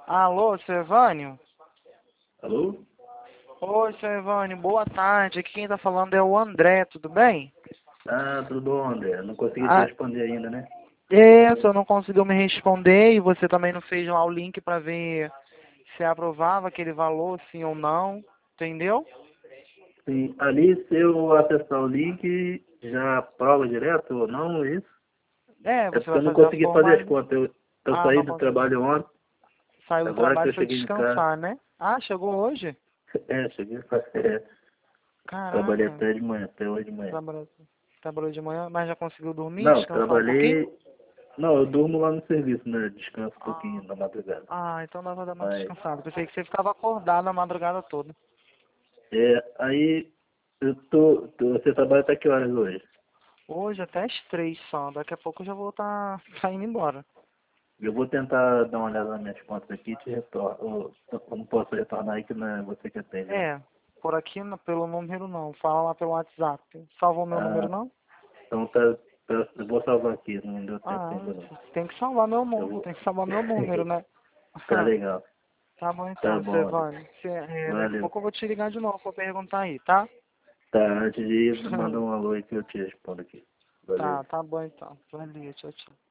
Alô, seu Evânio? Alô? Oi, seu Evânio, boa tarde. Aqui quem tá falando é o André, tudo bem? Ah, tudo bom, André? Não consegui te Ah, responder ainda, né? só não conseguiu me responder e você também não fez lá o link pra ver se aprovava aquele valor, sim ou não, entendeu? Sim, ali se eu acessar o link, já prova direto ou não, é isso? É Você porque vai eu não fazer a consegui fazer as formalidade. contas. Eu Ah, saí não do conseguiu. trabalho ontem, Saiu do agora que trabalho eu e foi cheguei em casa. descansar, né? Ah, chegou hoje? Cheguei, trabalhei Caraca, até de manhã, até hoje de manhã. trabalhou, trabalhou de manhã, mas já conseguiu dormir, Não, descansar um pouquinho? trabalhei. Não, eu durmo lá no serviço, né? Descanso um pouquinho Ah, na madrugada. então dá pra dar uma Mas, descansada. Pensei que você ficava acordado a madrugada toda. aí você trabalha até que horas hoje? Hoje até às 3 só. Daqui a pouco eu já vou estar indo embora. Eu vou tentar dar uma olhada nas minhas contas aqui e te retorno. Eu não posso retornar aí que não é você que atende, né? É, por aqui pelo número não. Fala lá pelo WhatsApp. Salvou meu número Ah, não? então eu vou salvar aqui, não deu tempo Ah, ainda não. tem que salvar meu Eu número. vou. Tem que salvar meu número, né? Tá legal. Tá bom Tá então, bom, André. Stefano. Daqui a Valeu. pouco eu vou te ligar de novo pra perguntar aí, tá? Tá, antes de ir, manda um alô aí que eu te respondo aqui. Valeu. Tá bom então. Valeu, tchau, tchau.